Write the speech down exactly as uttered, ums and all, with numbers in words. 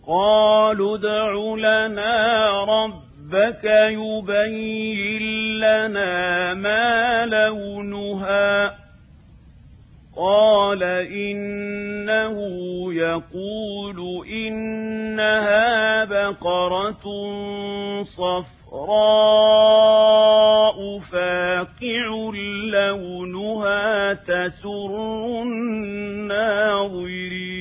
قالوا ادْعُ لنا ربك يبين لنا ما لونها قال إنه يقول إنها بقرة صفراء فاقع لونها تسر الناظرين